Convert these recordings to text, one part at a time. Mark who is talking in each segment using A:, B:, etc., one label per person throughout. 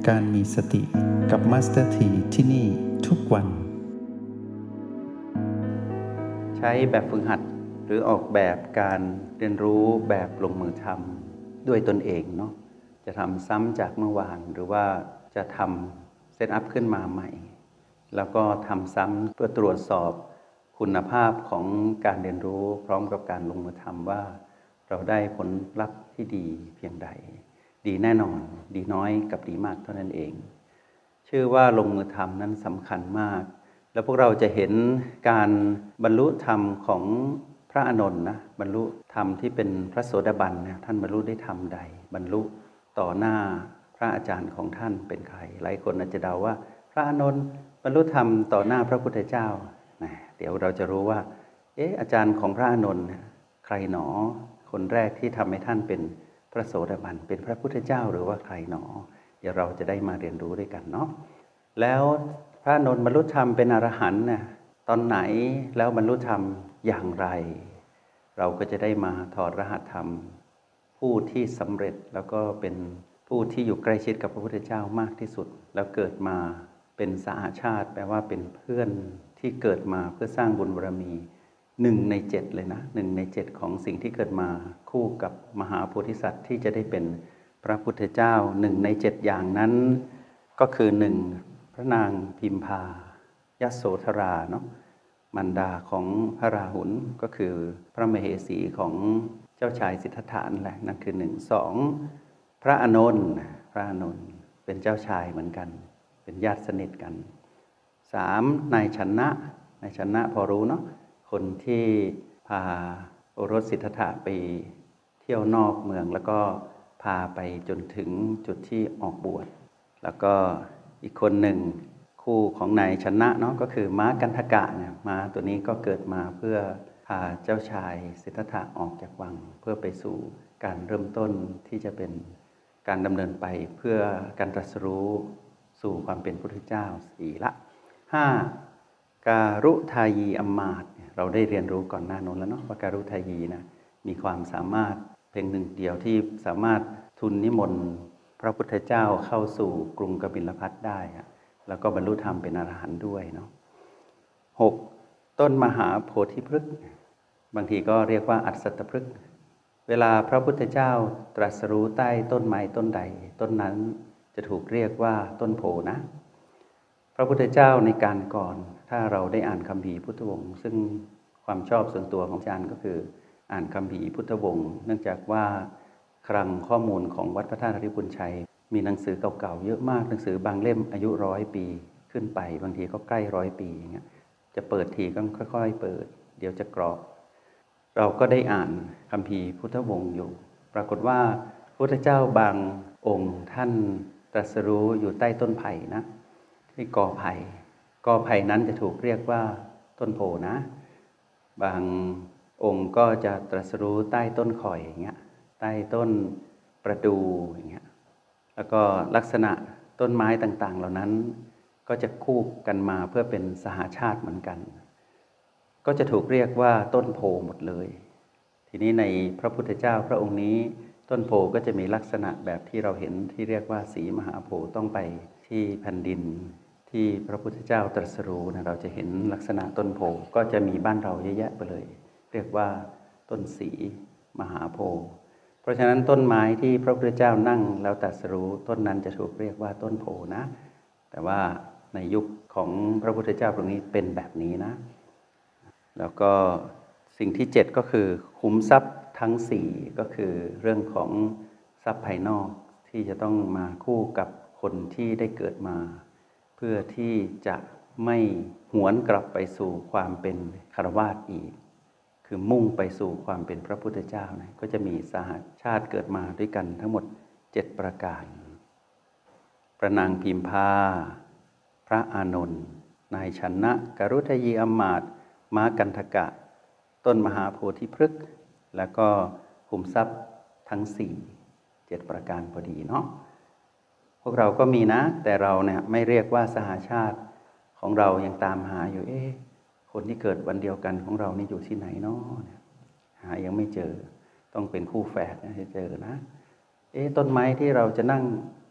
A: การมีสติกับมาสเตอร์ทีที่นี่ทุกวัน
B: ใช้แบบฝึกหัดหรือออกแบบการเรียนรู้แบบลงมือทำด้วยตนเองเนาะจะทำซ้ำจากเมื่อวานหรือว่าจะทำเซตอัพขึ้นมาใหม่แล้วก็ทำซ้ำเพื่อตรวจสอบคุณภาพของการเรียนรู้พร้อมกับการลงมือทำว่าเราได้ผลลัพธ์ที่ดีเพียงใดดีแน่นอนดีน้อยกับดีมากเท่านั้นเองชื่อว่าลงมือทำนั้นสำคัญมากแล้วพวกเราจะเห็นการบรรลุธรรมของพระอานนท์นะบรรลุธรรมที่เป็นพระโสดาบันเนี่ยท่านบรรลุได้ธรรมใดบรรลุต่อหน้าพระอาจารย์ของท่านเป็นใครหลายคนอาจจะเดาว่าพระอานนท์บรรลุธรรมต่อหน้าพระพุทธเจ้าเดี๋ยวเราจะรู้ว่าอาจารย์ของพระอานนท์ใครหนอคนแรกที่ทำให้ท่านเป็นพระโสดาบันเป็นพระพุทธเจ้าหรือว่าใครหนอเดี๋ยวเราจะได้มาเรียนรู้ด้วยกันเนาะแล้วพระอานนท์บรรลุธรรมเป็นอรหันต์ตอนไหนแล้วบรรลุธรรมอย่างไรเราก็จะได้มาถอดรหัสธรรมผู้ที่สำเร็จแล้วก็เป็นผู้ที่อยู่ใกล้ชิดกับพระพุทธเจ้ามากที่สุดแล้วเกิดมาเป็นสหชาติแปลว่าเป็นเพื่อนที่เกิดมาเพื่อสร้างบุญบารมี1 ใน 7เลยนะ1 ใน 7ของสิ่งที่เกิดมาคู่กับมหาโพธิสัตว์ที่จะได้เป็นพระพุทธเจ้า1 ใน 7อย่างนั้นก็คือ1พระนางพิมพายโสธราเนาะมารดาของพระราหุลก็คือพระมเหสีของเจ้าชายสิทธัตถะนั่นแหละนั่นคือ1 2พระอานนท์เป็นเจ้าชายเหมือนกันเป็นญาติสนิทกัน3นายชนะพอรู้เนาะคนที่พาโอรสสิทธัตถะไปเที่ยวนอกเมืองแล้วก็พาไปจนถึงจุดที่ออกบวชแล้วก็อีกคนหนึ่งคู่ของนายชนะเนาะก็คือม้ากันทกะเนี่ยม้าตัวนี้ก็เกิดมาเพื่อพาเจ้าชายสิทธัตถะออกจากวังเพื่อไปสู่การเริ่มต้นที่จะเป็นการดำเนินไปเพื่อการตรัสรู้สู่ความเป็นพระพุทธเจ้า4ละ5การุทายีอมาตย์เราได้เรียนรู้ก่อนหน้านั้นแล้วเนาะว่าการุทายีนะมีความสามารถเพียงหนึ่งเดียวที่สามารถทูลนิมนต์พระพุทธเจ้าเข้าสู่กรุงกบิลพัสได้แล้วก็บรรลุธรรมเป็นอรหันต์ด้วยเนาะ6ต้นมหาโพธิพฤกษ์บางทีก็เรียกว่าอัศตพฤกษ์เวลาพระพุทธเจ้าตรัสรู้ใต้ต้นไม้ต้นใดต้นนั้นจะถูกเรียกว่าต้นโพนะพระพุทธเจ้าในการก่อนถ้าเราได้อ่านคัมภีร์พุทธวงศ์ซึ่งความชอบส่วนตัวของอาจารย์ก็คืออ่านคัมภีร์พุทธวงศ์เนื่องจากว่าคลังข้อมูลของวัดพระธาตุธริพุนชัยมีหนังสือเก่าๆเยอะมากหนังสือบางเล่มอายุ100 ปีขึ้นไปบางทีก็ใกล้100 ปีอย่างเงี้ยจะเปิดทีก็ค่อยๆเปิดเดี๋ยวจะกรอกเราก็ได้อ่านคัมภีร์พุทธวงศ์อยู่ปรากฏว่าพระพุทธเจ้าบางองค์ท่านตรัสรู้อยู่ใต้ต้นไผ่นะที่กอไผ่นั้นจะถูกเรียกว่าต้นโพนะบางองค์ก็จะตรัสรู้ใต้ต้นข่อยอย่างเงี้ยใต้ต้นประดู่อย่างเงี้ยแล้วก็ลักษณะต้นไม้ต่างๆเหล่านั้นก็จะคู่กันมาเพื่อเป็นสหชาติเหมือนกันก็จะถูกเรียกว่าต้นโพหมดเลยทีนี้ในพระพุทธเจ้าพระองค์นี้ต้นโพก็จะมีลักษณะแบบที่เราเห็นที่เรียกว่าสีมหาโพธิ์ต้องไปที่แผ่นดินที่พระพุทธเจ้าตรัสรู้นะเราจะเห็นลักษณะต้นโพก็จะมีบ้านเราเยอะแยะไปเลยเรียกว่าต้นสีมหาโพธิ์เพราะฉะนั้นต้นไม้ที่พระพุทธเจ้านั่งแล้วตรัสรู้ต้นนั้นจะถูกเรียกว่าต้นโพนะแต่ว่าในยุคของพระพุทธเจ้าตรงนี้เป็นแบบนี้นะแล้วก็สิ่งที่7ก็คือขุมทรัพย์ทั้ง4ก็คือเรื่องของทรัพย์ภายนอกที่จะต้องมาคู่กับคนที่ได้เกิดมาเพื่อที่จะไม่หวนกลับไปสู่ความเป็นฆราวาสอีกคือมุ่งไปสู่ความเป็นพระพุทธเจ้านะก็จะมีสหชาติเกิดมาด้วยกันทั้งหมด7ประการพระนางพิมพาพระอานนท์นายชนะกรุทยีอมาตย์ม้ากันทกะต้นมหาโพธิพฤกษ์แล้วก็ขุมทรัพย์ทั้ง7ประการพอดีเนาะพวกเราก็มีนะแต่เราเนี่ยไม่เรียกว่าสหชาติของเรายังตามหาอยู่คนที่เกิดวันเดียวกันของเรานี่อยู่ที่ไหนเนาะหายังไม่เจอต้องเป็นคู่แฝดจะเจอนะต้นไม้ที่เราจะนั่ง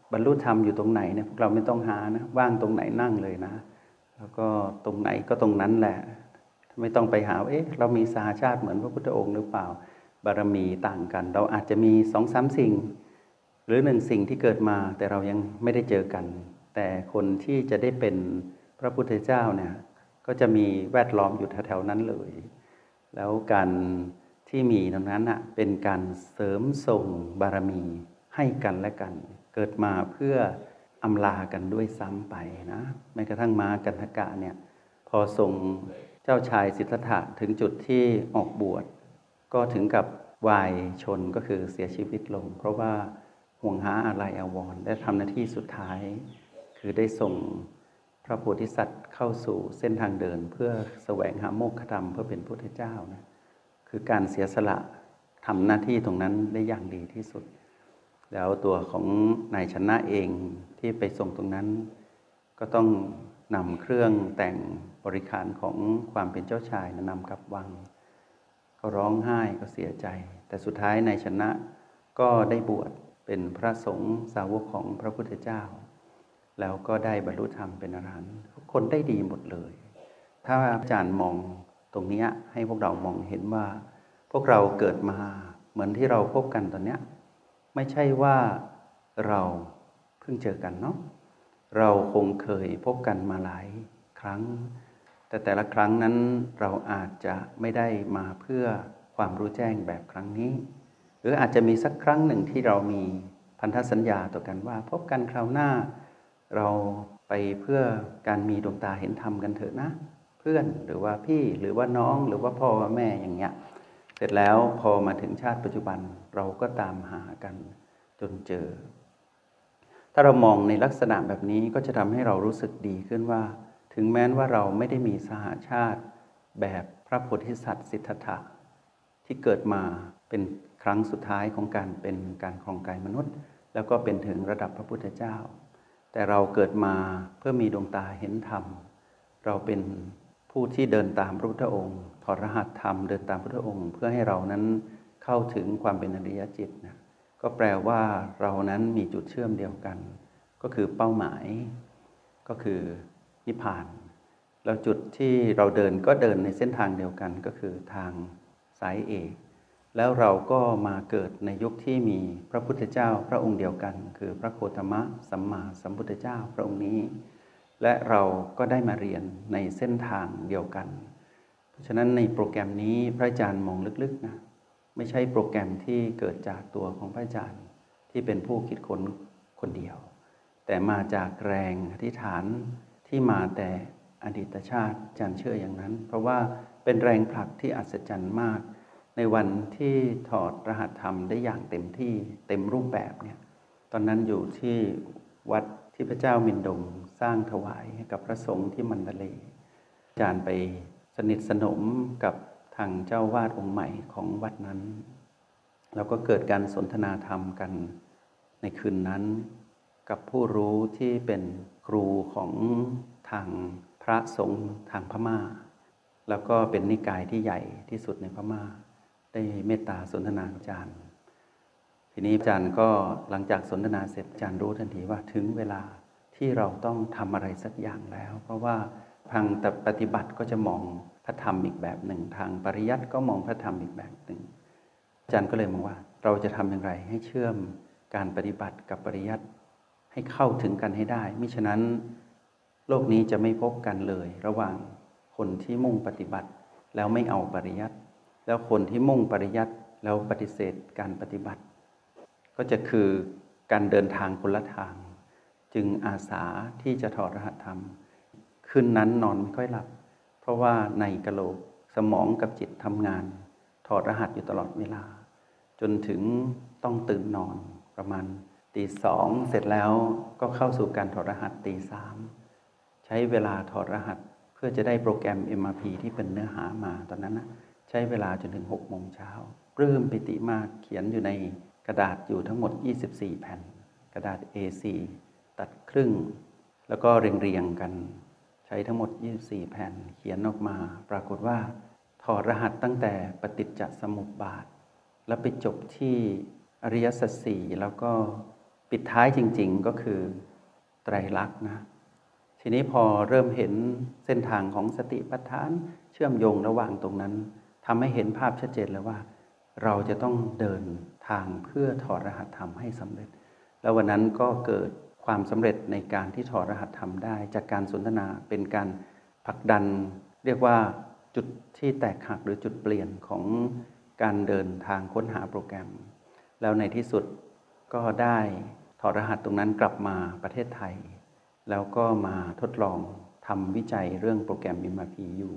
B: บรรลุธรรมอยู่ตรงไหนเนี่ยพวกเราไม่ต้องหานะว่างตรงไหนนั่งเลยนะแล้วก็ตรงไหนก็ตรงนั้นแหละไม่ต้องไปหาเรามีสหชาติเหมือนพระพุทธองค์หรือเปล่าบารมีต่างกันเราอาจจะมี2-3 สิ่งหรือ1 สิ่งที่เกิดมาแต่เรายังไม่ได้เจอกันแต่คนที่จะได้เป็นพระพุทธเจ้าเนี่ยก็จะมีแวดล้อมอยู่แถวๆนั้นเลยแล้วการที่มีตรงนั้นเป็นการเสริมส่งบารมีให้กันและกันเกิดมาเพื่ออำลากันด้วยซ้ำไปนะแม้กระทั่งม้ากันทกะเนี่ยพอส่งเจ้าชายสิทธัตถะถึงจุดที่ออกบวชก็ถึงกับวายชนก็คือเสียชีวิตลงเพราะว่าห่วงหาอาลัยอาวรณ์ได้ทำหน้าที่สุดท้ายคือได้ส่งพระโพธิสัตว์เข้าสู่เส้นทางเดินเพื่อแสวงหาโมกขธรรมเพื่อเป็นพุทธเจ้านะคือการเสียสละทำหน้าที่ตรงนั้นได้อย่างดีที่สุดแล้วตัวของนายชนะเองที่ไปส่งตรงนั้นก็ต้องนำเครื่องแต่งบริขารของความเป็นเจ้าชายนำกลับวังก็ร้องไห้ก็เสียใจแต่สุดท้ายนายชนะก็ได้บวชเป็นพระสงฆ์สาวกของพระพุทธเจ้าแล้วก็ได้บรรลุธรรมเป็นอรหันต์ทุกคนได้ดีหมดเลยถ้าอาจารย์มองตรงนี้ให้พวกเรามองเห็นว่าพวกเราเกิดมาเหมือนที่เราพบกันตอนนี้ไม่ใช่ว่าเราเพิ่งเจอกันเนาะเราคงเคยพบกันมาหลายครั้งแต่ละครั้งนั้นเราอาจจะไม่ได้มาเพื่อความรู้แจ้งแบบครั้งนี้หรืออาจจะมีสักครั้งหนึ่งที่เรามีพันธสัญญาต่อกันว่าพบกันคราวหน้าเราไปเพื่อการมีดวงตาเห็นธรรมกันเถอะนะเพื่อนหรือว่าพี่หรือว่าน้องหรือว่าพ่อว่าแม่อย่างเงี้ยเสร็จแล้วพอมาถึงชาติปัจจุบันเราก็ตามหากันจนเจอถ้าเรามองในลักษณะแบบนี้ก็จะทำให้เรารู้สึกดีขึ้นว่าถึงแม้ว่าเราไม่ได้มีสหชาติแบบพระโพธิสัตว์สิทธัตถะที่เกิดมาเป็นครั้งสุดท้ายของการเป็นการครองกายมนุษย์แล้วก็เป็นถึงระดับพระพุทธเจ้าแต่เราเกิดมาเพื่อมีดวงตาเห็นธรรมเราเป็นผู้ที่เดินตามพระพุทธองค์ถอดรหัสธรรมเดินตามพระพุทธองค์เพื่อให้เรานั้นเข้าถึงความเป็นอริยจิตนะก็แปลว่าเรานั้นมีจุดเชื่อมเดียวกันก็คือเป้าหมายก็คือนิพพานแล้วจุดที่เราเดินก็เดินในเส้นทางเดียวกันก็คือทางสายเอกแล้วเราก็มาเกิดในยุคที่มีพระพุทธเจ้าพระองค์เดียวกันคือพระโคตมะสัมมาสัมพุทธเจ้าพระองค์นี้และเราก็ได้มาเรียนในเส้นทางเดียวกันเพราะฉะนั้นในโปรแกรมนี้พระอาจารย์มองลึกๆนะไม่ใช่โปรแกรมที่เกิดจากตัวของพระอาจารย์ที่เป็นผู้คิดค้นคนเดียวแต่มาจากแรงอธิษฐานที่มาแต่อดีตชาติอาจารย์เชื่ออย่างนั้นเพราะว่าเป็นแรงผลักที่อัศจรรย์มากในวันที่ถอดรหัสธรรมได้อย่างเต็มที่เต็มรูปแบบเนี่ยตอนนั้นอยู่ที่วัดที่พระเจ้ามินดงสร้างถวายให้กับพระสงฆ์ที่มันดาเลอาจารย์ไปสนิทสนมกับทางเจ้าวาดองค์ใหม่ของวัดนั้นแล้วก็เกิดการสนทนาธรรมกันในคืนนั้นกับผู้รู้ที่เป็นครูของทางพระสงฆ์ทางพม่าแล้วก็เป็นนิกายที่ใหญ่ที่สุดในพม่าได้เมตตาสนทนาอาจารย์ทีนี้อาจารย์ก็หลังจากสนทนาเสร็จอาจารย์รู้ทันทีว่าถึงเวลาที่เราต้องทำอะไรสักอย่างแล้วเพราะว่าทางปฏิบัติก็จะมองพระธรรมอีกแบบหนึ่งทางปริยัติก็มองพระธรรมอีกแบบหนึ่งอาจารย์ก็เลยมองว่าเราจะทำอย่างไรให้เชื่อมการปฏิบัติกับปริยัติให้เข้าถึงกันให้ได้มิฉะนั้นโลกนี้จะไม่พบกันเลยระหว่างคนที่มุ่งปฏิบัติแล้วไม่เอาปริยัติแล้วคนที่มุ่งปริยัติแล้วปฏิเสธการปฏิบัติก็จะคือการเดินทางคนละทางจึงอาสาที่จะถอดรหัสธรรมคืนนั้นนอนไม่ค่อยหลับเพราะว่าในกะโหลกสมองกับจิตทำงานถอดรหัสอยู่ตลอดเวลาจนถึงต้องตื่นนอนประมาณตี 2เสร็จแล้วก็เข้าสู่การถอดรหัสตี 3ใช้เวลาถอดรหัสเพื่อจะได้โปรแกรม MRP ที่เป็นเนื้อหามาตอนนั้นนะใช้เวลาจนถึง 6 โมงเช้าปลื้มปิติมากเขียนอยู่ในกระดาษอยู่ทั้งหมด24 แผ่นกระดาษ A4 ตัดครึ่งแล้วก็เรียงกันใช้ทั้งหมด24 แผ่นเขียนออกมาปรากฏว่าถอดรหัสตั้งแต่ปฏิจจสมุปบาทแล้วไปจบที่อริยสัจ 4แล้วก็ปิดท้ายจริงๆก็คือไตรลักษณ์นะทีนี้พอเริ่มเห็นเส้นทางของสติปัฏฐานเชื่อมโยงระหว่างตรงนั้นทำให้เห็นภาพชัดเจนเลยว่าเราจะต้องเดินทางเพื่อถอดรหัสธรรมให้สำเร็จแล้ววันนั้นก็เกิดความสำเร็จในการที่ถอดรหัสธรรมได้จากการสนทนาเป็นการผลักดันเรียกว่าจุดที่แตกหักหรือจุดเปลี่ยนของการเดินทางค้นหาโปรแกรมแล้วในที่สุดก็ได้ถอดรหัสตรงนั้นกลับมาประเทศไทยแล้วก็มาทดลองทำวิจัยเรื่องโปรแกรม MRP อยู่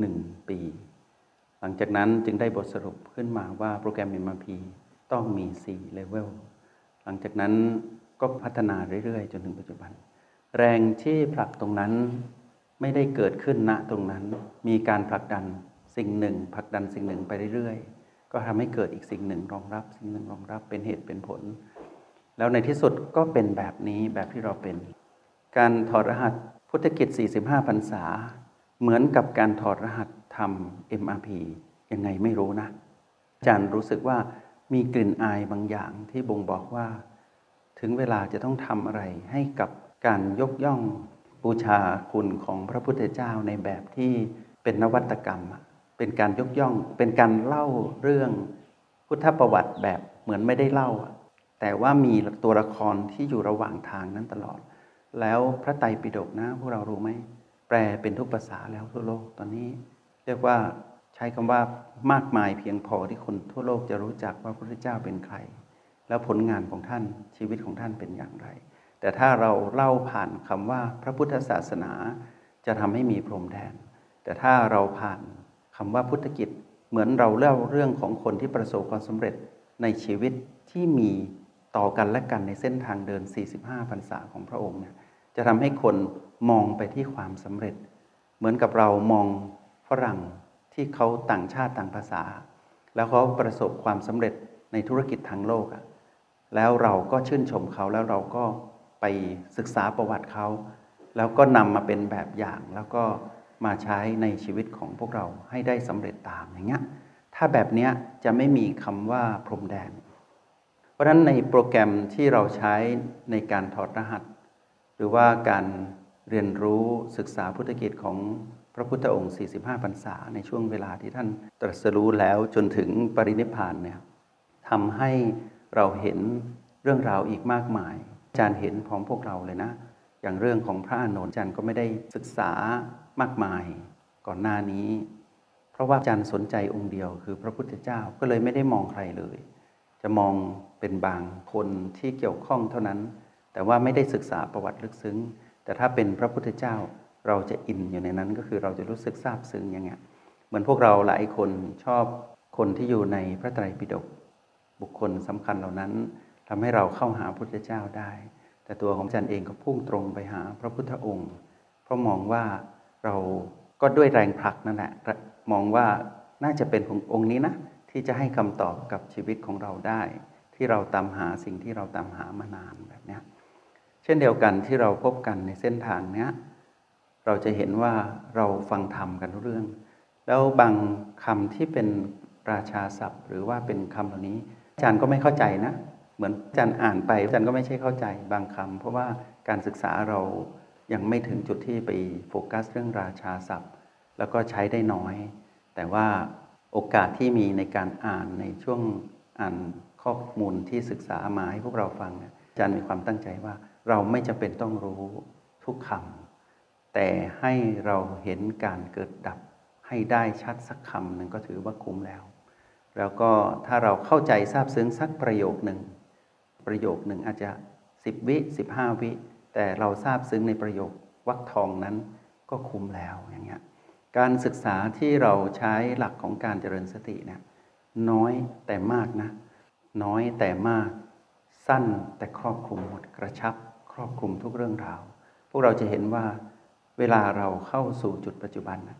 B: 1 ปีหลังจากนั้นจึงได้บทสรุปขึ้นมาว่าโปรแกรม MRP ต้องมี4 เลเวลหลังจากนั้นก็พัฒนาเรื่อยๆจนถึงปัจจุบันแรงที่ผลักตรงนั้นไม่ได้เกิดขึ้นณตรงนั้นมีการผลักดันสิ่งหนึ่งผลักดันสิ่งหนึ่งไปเรื่อยๆก็ทำให้เกิดอีกสิ่งหนึ่งรองรับสิ่งหนึ่งรองรับเป็นเหตุเป็นผลแล้วในที่สุดก็เป็นแบบนี้แบบที่เราเป็นการถอดรหัสพุทธกิจ45 พรรษาเหมือนกับการถอดรหัสทำ MRP ยังไงไม่รู้นะอาจารย์รู้สึกว่ามีกลิ่นอายบางอย่างที่บ่งบอกว่าถึงเวลาจะต้องทำอะไรให้กับการยกย่องบูชาคุณของพระพุทธเจ้าในแบบที่เป็นนวัตกรรมเป็นการยกย่องเป็นการเล่าเรื่องพุทธประวัติแบบเหมือนไม่ได้เล่าแต่ว่ามีตัวละครที่อยู่ระหว่างทางนั้นตลอดแล้วพระไตรปิฎกนะพวกเรารู้ไหมแปลเป็นทุกภาษาแล้วทั่วโลกตอนนี้เรียกว่าใช้คำว่ามากมายเพียงพอที่คนทั่วโลกจะรู้จักว่าพระพุทธเจ้าเป็นใครแล้วผลงานของท่านชีวิตของท่านเป็นอย่างไรแต่ถ้าเราเล่าผ่านคำว่าพระพุทธศาสนาจะทำให้มีพรมแดนแต่ถ้าเราผ่านคำว่าพุทธกิจเหมือนเราเล่าเรื่องของคนที่ประสบความสำเร็จในชีวิตที่มีต่อกันและกันในเส้นทางเดิน45 พรรษาของพระองค์เนี่ยจะทำให้คนมองไปที่ความสำเร็จเหมือนกับเรามองฝรั่งที่เขาต่างชาติต่างภาษาแล้วเขาประสบความสำเร็จในธุรกิจทางโลกแล้วเราก็ชื่นชมเขาแล้วเราก็ไปศึกษาประวัติเขาแล้วก็นำมาเป็นแบบอย่างแล้วก็มาใช้ในชีวิตของพวกเราให้ได้สำเร็จตามอย่างเงี้ยถ้าแบบนี้จะไม่มีคำว่าพรมแดนเพราะฉะนั้นในโปรแกรมที่เราใช้ในการถอดรหัสหรือว่าการเรียนรู้ศึกษาพุทธกิจของพระพุทธองค์45 พรรษาในช่วงเวลาที่ท่านตรัสรู้แล้วจนถึงปรินิพพานเนี่ยทำให้เราเห็นเรื่องราวอีกมากมายอาจารย์เห็นพร้อมพวกเราเลยนะอย่างเรื่องของพระอานนท์อาจารย์ก็ไม่ได้ศึกษามากมายก่อนหน้านี้เพราะว่าอาจารย์สนใจองค์เดียวคือพระพุทธเจ้าก็เลยไม่ได้มองใครเลยจะมองเป็นบางคนที่เกี่ยวข้องเท่านั้นแต่ว่าไม่ได้ศึกษาประวัติลึกซึ้งแต่ถ้าเป็นพระพุทธเจ้าเราจะอินอยู่ในนั้นก็คือเราจะรู้สึกซาบซึ้งอย่างเงี้ยเหมือนพวกเราหลายคนชอบคนที่อยู่ในพระไตรปิฎกบุคคลสำคัญเหล่านั้นทำให้เราเข้าหาพระพุทธเจ้าได้แต่ตัวของอาจารย์เองก็พุ่งตรงไปหาพระพุทธองค์เพราะมองว่าเราก็ด้วยแรงผลักนั่นแหละมองว่าน่าจะเป็นองค์นี้นะที่จะให้คำตอบกับชีวิตของเราได้ที่เราตามหาสิ่งที่เราตามหามานานแบบนี้เช่นเดียวกันที่เราพบกันในเส้นทางเนี้ยเราจะเห็นว่าเราฟังธรรมกันทุกเรื่องแล้วบางคำที่เป็นราชาศัพท์หรือว่าเป็นคำเหล่านี้อาจารย์ก็ไม่เข้าใจนะเหมือนอาจารย์อ่านไปอาจารย์ก็ไม่ใช่เข้าใจบางคำเพราะว่าการศึกษาเรายังไม่ถึงจุดที่ไปโฟกัสเรื่องราชาศัพท์แล้วก็ใช้ได้น้อยแต่ว่าโอกาสที่มีในการอ่านในช่วงอ่านข้อมูลที่ศึกษามาให้พวกเราฟังอาจารย์มีความตั้งใจว่าเราไม่จำเป็นต้องรู้ทุกคำแต่ให้เราเห็นการเกิดดับให้ได้ชัดสักคำหนึ่งก็ถือว่าคุ้มแล้วก็ถ้าเราเข้าใจซาบซึ้งสักประโยคหนึ่งอาจจะ10 วิ15 วิแต่เราซาบซึ้งในประโยควรรคทองนั้นก็คุ้มแล้วอย่างเงี้ยการศึกษาที่เราใช้หลักของการเจริญสติเนี่ยน้อยแต่มากนะน้อยแต่มากสั้นแต่ครอบคลุมหมดกระชับครอบคลุมทุกเรื่องราวพวกเราจะเห็นว่าเวลาเราเข้าสู่จุดปัจจุบัน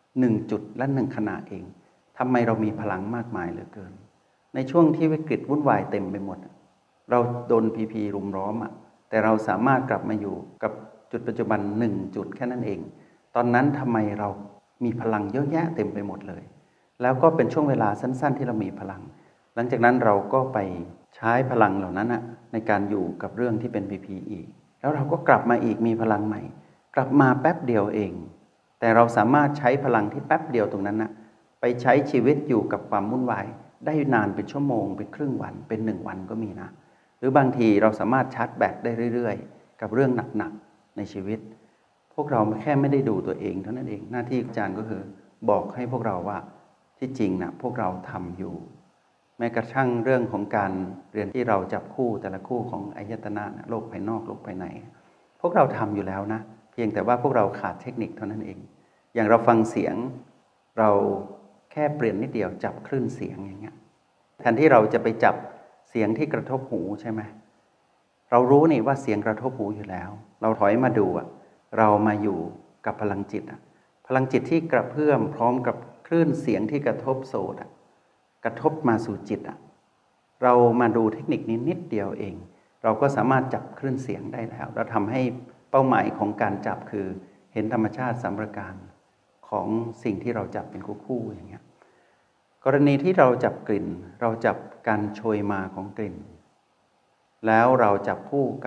B: 1 จุดและ1 ขณะเองทำไมเรามีพลังมากมายเหลือเกินในช่วงที่วิกฤตวุ่นวายเต็มไปหมดเราโดนพีรุมล้อมแต่เราสามารถกลับมาอยู่กับจุดปัจจุบัน1 จุดแค่นั้นเองตอนนั้นทำไมเรามีพลังเยอะแยะเต็มไปหมดเลยแล้วก็เป็นช่วงเวลาสั้นๆที่เรามีพลังหลังจากนั้นเราก็ไปใช้พลังเหล่านั้นในการอยู่กับเรื่องที่เป็น PP อีกแล้วเราก็กลับมาอีกมีพลังใหม่กลับมาแป๊บเดียวเองแต่เราสามารถใช้พลังที่แป๊บเดียวตรงนั้นนะไปใช้ชีวิตอยู่กับความวุ่นวายได้นานเป็นชั่วโมงเป็นครึ่งวันเป็น1 วันก็มีนะหรือบางทีเราสามารถชาร์จแบตได้เรื่อยๆกับเรื่องหนักๆในชีวิตพวกเราแค่ไม่ได้ดูตัวเองเท่านั้นเองหน้าที่อาจารย์ก็คือบอกให้พวกเราว่าที่จริงนะพวกเราทำอยู่แม้กระทั่งเรื่องของการเรียนที่เราจับคู่แต่ละคู่ของอายตนะโลกภายนอกโลกภายในพวกเราทำอยู่แล้วนะเพียงแต่ว่าพวกเราขาดเทคนิคเท่านั้นเองอย่างเราฟังเสียงเราแค่เปลี่ยนนิดเดียวจับคลื่นเสียงอย่างเงี้ยแทนที่เราจะไปจับเสียงที่กระทบหูใช่ไหมเรารู้นี่ว่าเสียงกระทบหูอยู่แล้วเราถอยมาดูเรามาอยู่กับพลังจิตพลังจิตที่กระเพื่อมพร้อมกับคลื่นเสียงที่กระทบโสตกระทบมาสู่จิตเรามาดูเทคนิคนี้นิดเดียวเองเราก็สามารถจับคลื่นเสียงได้แล้วเราทำให้เป้าหมายของการจับคือเห็นธรรมชาติ3 ประการของสิ่งที่เราจับเป็นคู่ๆอย่างเงี้ยกรณีที่เราจับกลิ่นเราจับการโชยมาของกลิ่นแล้วเราจับคู่กับ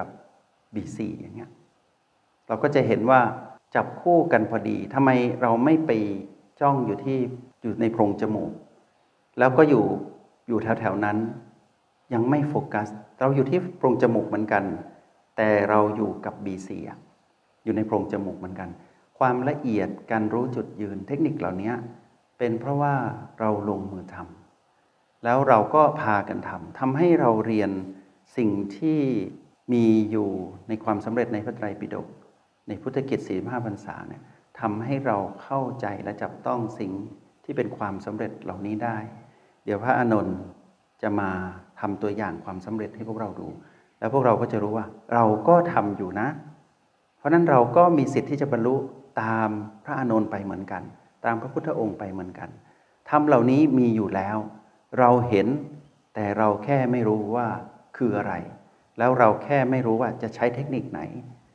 B: B4 อย่างเงี้ยเราก็จะเห็นว่าจับคู่กันพอดีทำไมเราไม่ไปจ้องอยู่ในโพรงจมูกแล้วก็อยู่แถวๆนั้นยังไม่โฟกัสเราอยู่ที่โพรงจมูกเหมือนกันแต่เราอยู่กับ B4 อยู่ในโพรงจมูกเหมือนกันความละเอียดการรู้จุดยืนเทคนิคเหล่านี้เป็นเพราะว่าเราลงมือทำแล้วเราก็พากันทำให้เราเรียนสิ่งที่มีอยู่ในความสำเร็จในพระไตรปิฎกในพุทธกิจ45 พรรษาเนี่ยทำให้เราเข้าใจและจับต้องสิ่งที่เป็นความสำเร็จเหล่านี้ได้เดี๋ยวพระอานนท์จะมาทำตัวอย่างความสำเร็จให้พวกเราดูแล้วพวกเราก็จะรู้ว่าเราก็ทำอยู่นะเพราะนั้นเราก็มีสิทธิ์ที่จะบรรลุตามพระอานนท์ไปเหมือนกันตามพระพุทธองค์ไปเหมือนกันธรรมเหล่านี้มีอยู่แล้วเราเห็นแต่เราแค่ไม่รู้ว่าคืออะไรแล้วเราแค่ไม่รู้ว่าจะใช้เทคนิคไหน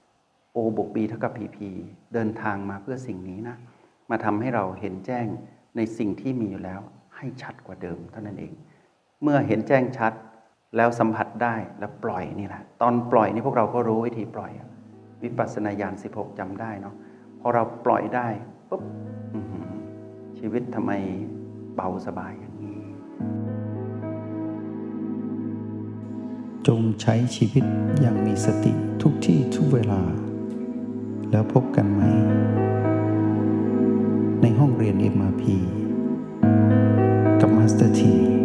B: O บวก B เท่ากับ PP เดินทางมาเพื่อสิ่งนี้นะมาทำให้เราเห็นแจ้งในสิ่งที่มีอยู่แล้วให้ชัดกว่าเดิมเท่านั้นเองเมื่อเห็นแจ้งชัดแล้วสัมผัสได้แล้วปล่อยนี่แหละตอนปล่อยนี่พวกเราก็รู้วิธีปล่อยวิปัสสนาญาณ16จำได้เนาะพอเราปล่อยได้ปุ๊บชีวิตทำไมเบาสบายอย่างนี้
A: จงใช้ชีวิตอย่างมีสติทุกที่ทุกเวลาแล้วพบกันไหมในห้องเรียน MRP กับมาสเตอร์ที